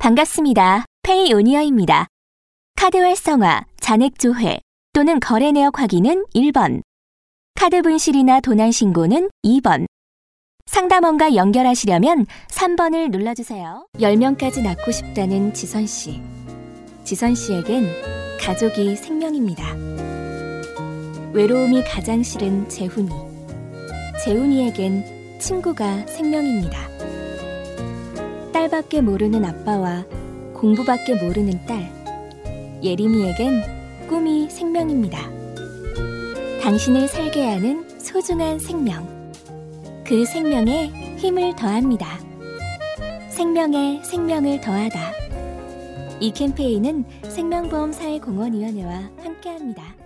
반갑습니다. 페이오니어입니다. 카드 활성화, 잔액 조회 또는 거래 내역 확인은 1번, 카드 분실이나 도난 신고는 2번, 상담원과 연결하시려면 3번을 눌러주세요. 10명까지 낳고 싶다는 지선씨. 지선씨에겐 가족이 생명입니다. 외로움이 가장 싫은 재훈이. 재훈이에겐 친구가 생명입니다. 딸밖에 모르는 아빠와 공부밖에 모르는 딸. 예림이에겐 꿈이 생명입니다. 당신을 살게 하는 소중한 생명. 그 생명에 힘을 더합니다. 생명에 생명을 더하다. 이 캠페인은 생명보험사회공헌위원회와 함께합니다.